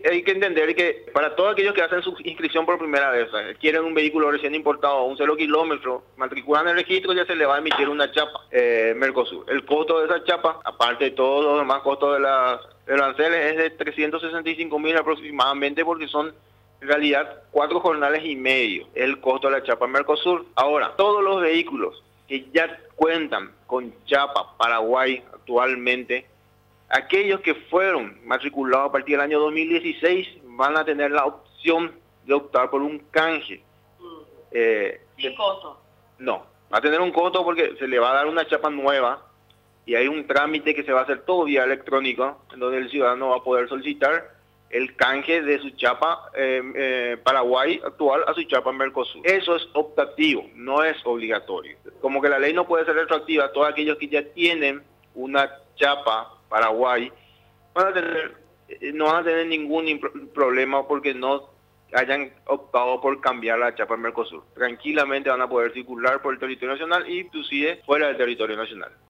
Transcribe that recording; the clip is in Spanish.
hay que entender que para todos aquellos que hacen su inscripción por primera vez, quieren un vehículo recién importado a un 0 kilómetro, matriculan el registro, ya se le va a emitir una chapa Mercosur. El costo de esa chapa, aparte de todos los demás costos de los aranceles, es de 365.000 aproximadamente, porque son en realidad 4 jornales y medio el costo de la chapa Mercosur. Ahora, todos los vehículos que ya cuentan con chapa Paraguay actualmente, aquellos que fueron matriculados a partir del año 2016 van a tener la opción de optar por un canje. ¿Sin costo? No, va a tener un costo porque se le va a dar una chapa nueva y hay un trámite que se va a hacer todo vía electrónico, en donde el ciudadano va a poder solicitar el canje de su chapa Paraguay actual a su chapa Mercosur. Eso es optativo, no es obligatorio. Como que la ley no puede ser retroactiva a todos aquellos que ya tienen una chapa Paraguay, no van a tener ningún problema porque no hayan optado por cambiar la chapa Mercosur. Tranquilamente van a poder circular por el territorio nacional e inclusive fuera del territorio nacional.